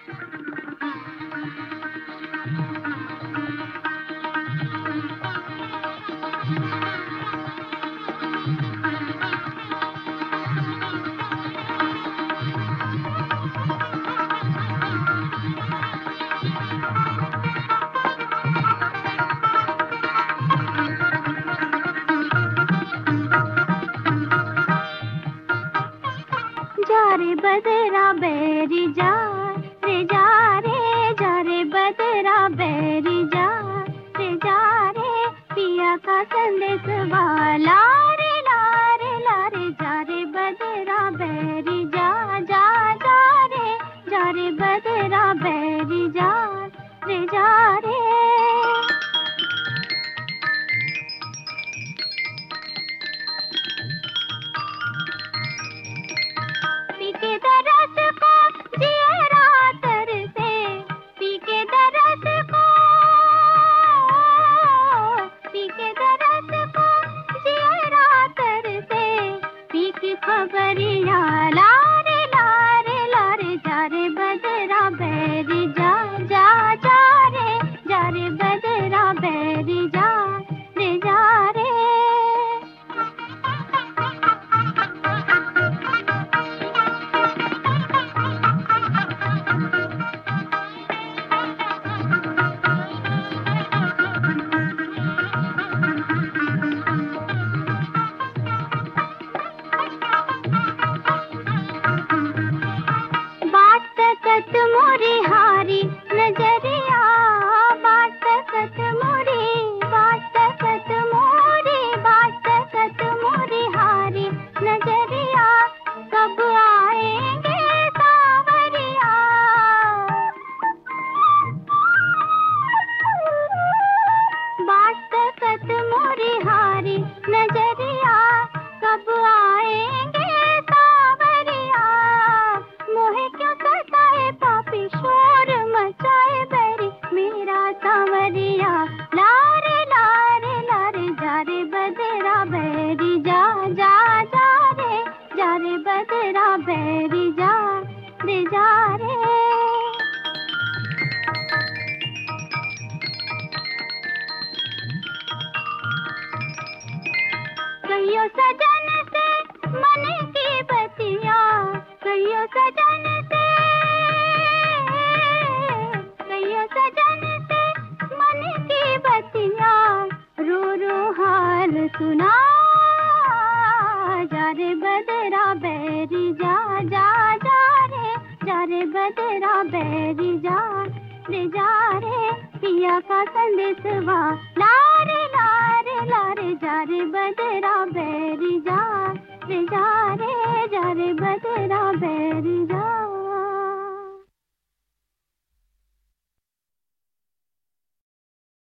जा रे बदरा बैरी जा रे जा रे, जा रे बदरा बैरी जा रे पिया का संदेश वाला रे ला रे ला रे, जा रे बदरा बैरी जा जा जा रे बदरा बैरी जा रे पी के दरस को जियरा तरसे, पी के दरस को, पी के दरस को जियरा तरसे, पी की खबरिया ला रे ला रे ला रे, जा रे बदरा बैरी जा जा रे बदरा बैरी जा रे बात मोरी हारी नजरिया, बात मोरी हारी नजरिया, कब आएंगे सावरिया, बात मोरी हारी नजरिया, कब आएंगे सावरिया, मोहे क्यों सताए पापी शोर मचाए बैरी मेरा सांवरिया, ला रे जा रे बदरा बैरी जा रे बदरा बैरी जा रे कहियो सजन से मन की बतिया, कहियो सजन से, कहियो सजन से मन की बतिया, रो रो हाल सुना, जा रे बदरा बैरी जा रे बदरा बैरी जा रे पिया का संदेश वा ला रे जा रे बदरा बैरी जा रे बदरा बैरी जा।